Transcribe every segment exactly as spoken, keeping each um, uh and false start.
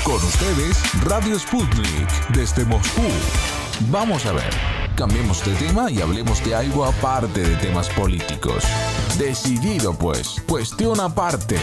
Con ustedes, Radio Sputnik, desde Moscú. Vamos a ver, cambiemos de tema y hablemos de algo aparte de temas políticos. Decidido pues, cuestión aparte.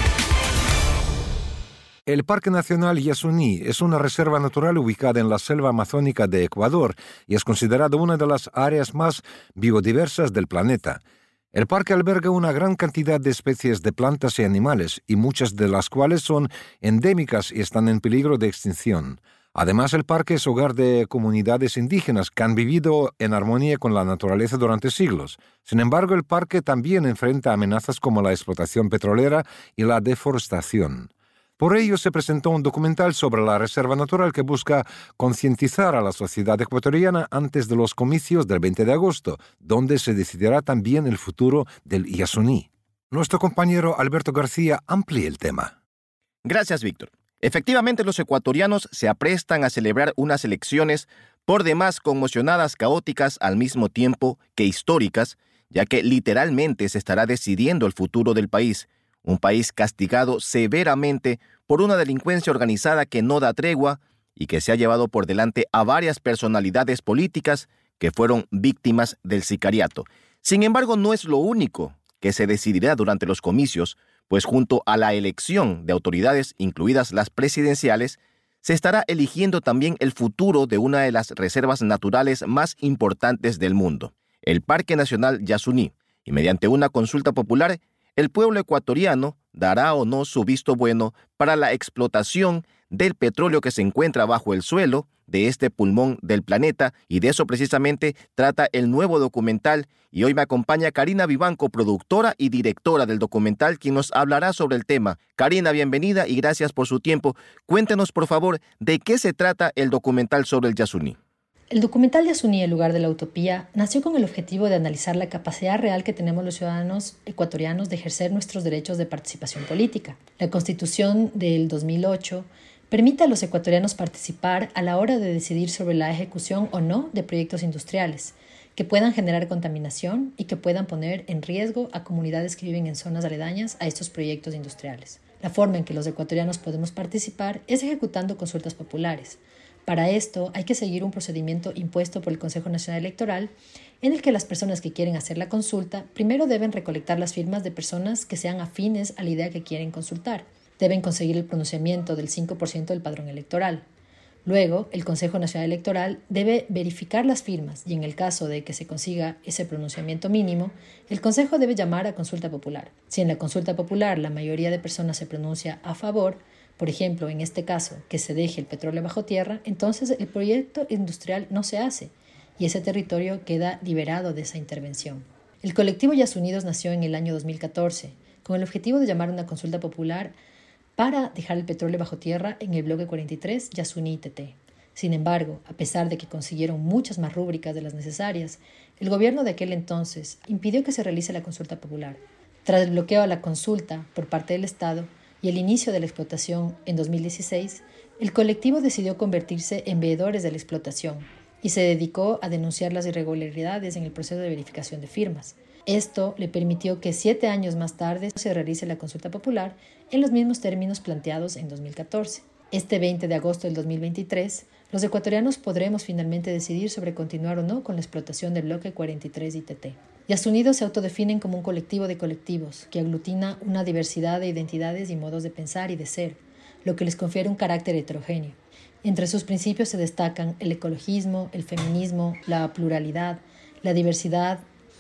El Parque Nacional Yasuní es una reserva natural ubicada en la selva amazónica de Ecuador y es considerado una de las áreas más biodiversas del planeta. El parque alberga una gran cantidad de especies de plantas y animales, y muchas de las cuales son endémicas y están en peligro de extinción. Además, el parque es hogar de comunidades indígenas que han vivido en armonía con la naturaleza durante siglos. Sin embargo, el parque también enfrenta amenazas como la explotación petrolera y la deforestación. Por ello, se presentó un documental sobre la reserva natural que busca concientizar a la sociedad ecuatoriana antes de los comicios del veinte de agosto, donde se decidirá también el futuro del Yasuní. Nuestro compañero Alberto García amplía el tema. Gracias, Víctor. Efectivamente, los ecuatorianos se aprestan a celebrar unas elecciones por demás conmocionadas, caóticas, al mismo tiempo que históricas, ya que literalmente se estará decidiendo el futuro del país. Un país castigado severamente por una delincuencia organizada que no da tregua y que se ha llevado por delante a varias personalidades políticas que fueron víctimas del sicariato. Sin embargo, no es lo único que se decidirá durante los comicios, pues junto a la elección de autoridades, incluidas las presidenciales, se estará eligiendo también el futuro de una de las reservas naturales más importantes del mundo, el Parque Nacional Yasuní, y mediante una consulta popular, el pueblo ecuatoriano dará o no su visto bueno para la explotación del petróleo que se encuentra bajo el suelo de este pulmón del planeta, y de eso precisamente trata el nuevo documental. Y hoy me acompaña Karina Vivanco, productora y directora del documental, quien nos hablará sobre el tema. Karina, bienvenida y gracias por su tiempo. Cuéntenos, por favor, de qué se trata el documental sobre el Yasuní. El documental Yasuní, el lugar de la utopía, nació con el objetivo de analizar la capacidad real que tenemos los ciudadanos ecuatorianos de ejercer nuestros derechos de participación política. La Constitución del dos mil ocho permite a los ecuatorianos participar a la hora de decidir sobre la ejecución o no de proyectos industriales que puedan generar contaminación y que puedan poner en riesgo a comunidades que viven en zonas aledañas a estos proyectos industriales. La forma en que los ecuatorianos podemos participar es ejecutando consultas populares. Para esto hay que seguir un procedimiento impuesto por el Consejo Nacional Electoral, en el que las personas que quieren hacer la consulta primero deben recolectar las firmas de personas que sean afines a la idea que quieren consultar. Deben conseguir el pronunciamiento del cinco por ciento del padrón electoral. Luego, el Consejo Nacional Electoral debe verificar las firmas y en el caso de que se consiga ese pronunciamiento mínimo, el Consejo debe llamar a consulta popular. Si en la consulta popular la mayoría de personas se pronuncia a favor, por ejemplo, en este caso, que se deje el petróleo bajo tierra, entonces el proyecto industrial no se hace y ese territorio queda liberado de esa intervención. El colectivo Yasunidos nació en el año dos mil catorce con el objetivo de llamar a una consulta popular para dejar el petróleo bajo tierra en el bloque cuarenta y tres Yasuní T T. Sin embargo, a pesar de que consiguieron muchas más rúbricas de las necesarias, el gobierno de aquel entonces impidió que se realice la consulta popular. Tras el bloqueo a la consulta por parte del Estado y el inicio de la explotación en dos mil dieciséis, el colectivo decidió convertirse en veedores de la explotación y se dedicó a denunciar las irregularidades en el proceso de verificación de firmas. Esto le permitió que siete años más tarde se realice la consulta popular en los mismos términos planteados en dos mil catorce. Este veinte de agosto del dos mil veintitrés, los ecuatorianos podremos finalmente decidir sobre continuar o no con la explotación del bloque cuarenta y tres I T T. Yasunidos se autodefinen como un colectivo de colectivos que aglutina una diversidad de identidades y modos de pensar y de ser, lo que les confiere un carácter heterogéneo. Entre sus principios se destacan el ecologismo, el feminismo, la pluralidad, la diversidad,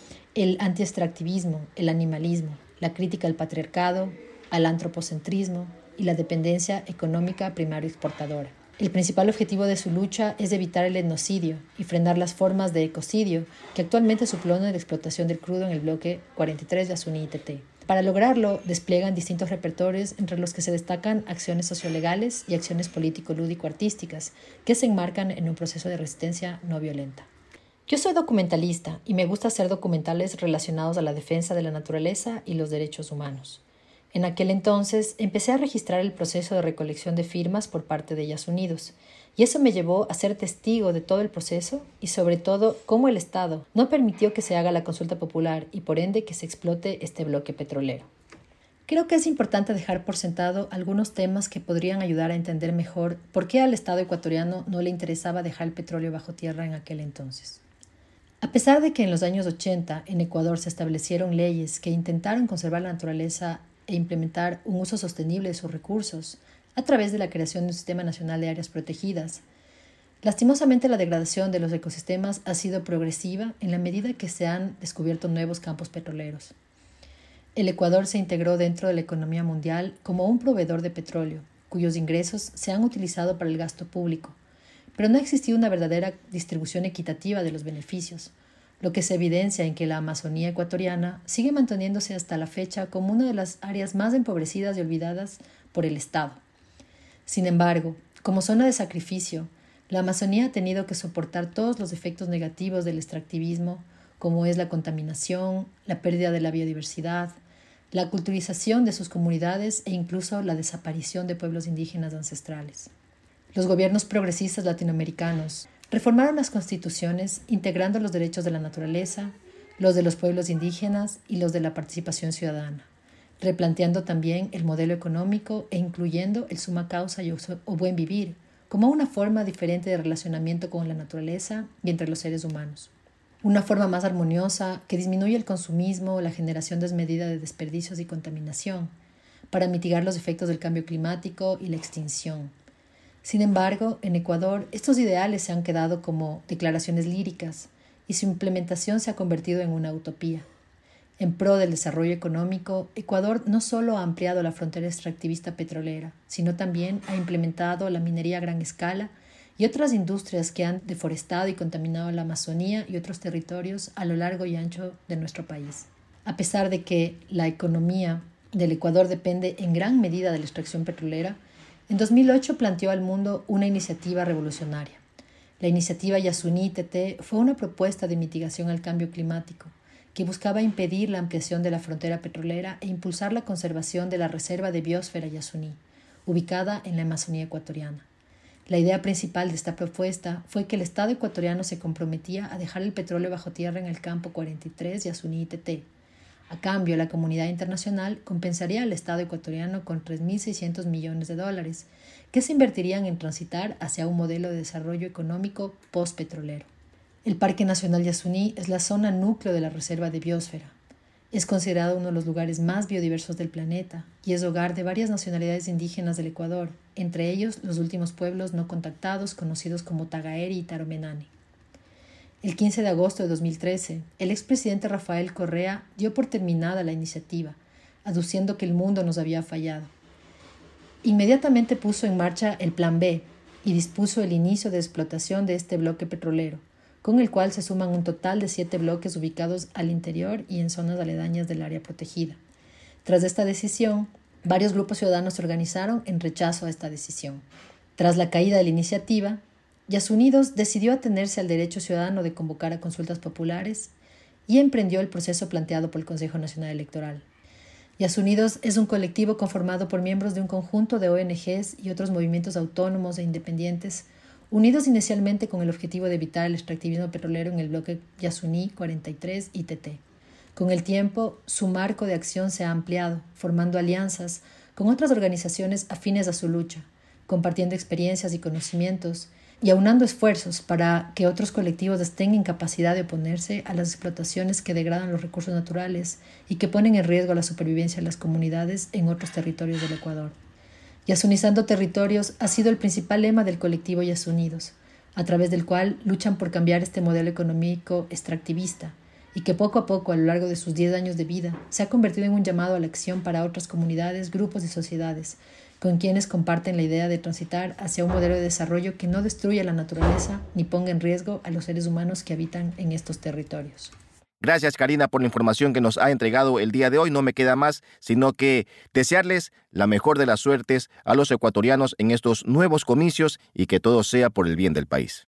el anti-extractivismo, el animalismo, la crítica al patriarcado, al antropocentrismo y la dependencia económica primario-exportadora. El principal objetivo de su lucha es evitar el etnocidio y frenar las formas de ecocidio que actualmente suplonan la explotación del crudo en el bloque cuarenta y tres Yasuní I T T. Para lograrlo, despliegan distintos repertorios entre los que se destacan acciones sociolegales y acciones político-lúdico-artísticas que se enmarcan en un proceso de resistencia no violenta. Yo soy documentalista y me gusta hacer documentales relacionados a la defensa de la naturaleza y los derechos humanos. En aquel entonces empecé a registrar el proceso de recolección de firmas por parte de Yasunidos, y eso me llevó a ser testigo de todo el proceso y sobre todo cómo el Estado no permitió que se haga la consulta popular y por ende que se explote este bloque petrolero. Creo que es importante dejar por sentado algunos temas que podrían ayudar a entender mejor por qué al Estado ecuatoriano no le interesaba dejar el petróleo bajo tierra en aquel entonces. A pesar de que en los años ochenta en Ecuador se establecieron leyes que intentaron conservar la naturaleza e implementar un uso sostenible de sus recursos a través de la creación de un sistema nacional de áreas protegidas, lastimosamente la degradación de los ecosistemas ha sido progresiva en la medida que se han descubierto nuevos campos petroleros. El Ecuador se integró dentro de la economía mundial como un proveedor de petróleo, cuyos ingresos se han utilizado para el gasto público, pero no ha existido una verdadera distribución equitativa de los beneficios, lo que se evidencia en que la Amazonía ecuatoriana sigue manteniéndose hasta la fecha como una de las áreas más empobrecidas y olvidadas por el Estado. Sin embargo, como zona de sacrificio, la Amazonía ha tenido que soportar todos los efectos negativos del extractivismo, como es la contaminación, la pérdida de la biodiversidad, la culturización de sus comunidades e incluso la desaparición de pueblos indígenas ancestrales. Los gobiernos progresistas latinoamericanos reformaron las constituciones integrando los derechos de la naturaleza, los de los pueblos indígenas y los de la participación ciudadana, replanteando también el modelo económico e incluyendo el summa causa y uso, o buen vivir como una forma diferente de relacionamiento con la naturaleza y entre los seres humanos. Una forma más armoniosa que disminuye el consumismo, la generación desmedida de desperdicios y contaminación, para mitigar los efectos del cambio climático y la extinción. Sin embargo, en Ecuador, estos ideales se han quedado como declaraciones líricas y su implementación se ha convertido en una utopía. En pro del desarrollo económico, Ecuador no solo ha ampliado la frontera extractivista petrolera, sino también ha implementado la minería a gran escala y otras industrias que han deforestado y contaminado la Amazonía y otros territorios a lo largo y ancho de nuestro país. A pesar de que la economía del Ecuador depende en gran medida de la extracción petrolera, en dos mil ocho planteó al mundo una iniciativa revolucionaria. La iniciativa Yasuní-T T fue una propuesta de mitigación al cambio climático que buscaba impedir la ampliación de la frontera petrolera e impulsar la conservación de la reserva de biosfera Yasuní, ubicada en la Amazonía ecuatoriana. La idea principal de esta propuesta fue que el Estado ecuatoriano se comprometía a dejar el petróleo bajo tierra en el campo cuarenta y tres Yasuní-T T. A cambio, la comunidad internacional compensaría al Estado ecuatoriano con tres mil seiscientos millones de dólares, que se invertirían en transitar hacia un modelo de desarrollo económico postpetrolero. El Parque Nacional Yasuní es la zona núcleo de la Reserva de Biosfera. Es considerado uno de los lugares más biodiversos del planeta y es hogar de varias nacionalidades indígenas del Ecuador, entre ellos los últimos pueblos no contactados conocidos como Tagaeri y Taromenani. El quince de agosto de dos mil trece, el expresidente Rafael Correa dio por terminada la iniciativa, aduciendo que el mundo nos había fallado. Inmediatamente puso en marcha el Plan B y dispuso el inicio de explotación de este bloque petrolero, con el cual se suman un total de siete bloques ubicados al interior y en zonas aledañas del área protegida. Tras esta decisión, varios grupos ciudadanos se organizaron en rechazo a esta decisión. Tras la caída de la iniciativa, Yasunidos decidió atenerse al derecho ciudadano de convocar a consultas populares y emprendió el proceso planteado por el Consejo Nacional Electoral. Yasunidos es un colectivo conformado por miembros de un conjunto de O N Ges y otros movimientos autónomos e independientes, unidos inicialmente con el objetivo de evitar el extractivismo petrolero en el bloque Yasuní cuarenta y tres y T T. Con el tiempo, su marco de acción se ha ampliado, formando alianzas con otras organizaciones afines a su lucha, compartiendo experiencias y conocimientos, y aunando esfuerzos para que otros colectivos estén en capacidad de oponerse a las explotaciones que degradan los recursos naturales y que ponen en riesgo la supervivencia de las comunidades en otros territorios del Ecuador. Yasunizando territorios ha sido el principal lema del colectivo Yasunidos, a través del cual luchan por cambiar este modelo económico extractivista y que poco a poco a lo largo de sus diez años de vida se ha convertido en un llamado a la acción para otras comunidades, grupos y sociedades con quienes comparten la idea de transitar hacia un modelo de desarrollo que no destruya la naturaleza ni ponga en riesgo a los seres humanos que habitan en estos territorios. Gracias, Karina, por la información que nos ha entregado el día de hoy. No me queda más sino que desearles la mejor de las suertes a los ecuatorianos en estos nuevos comicios y que todo sea por el bien del país.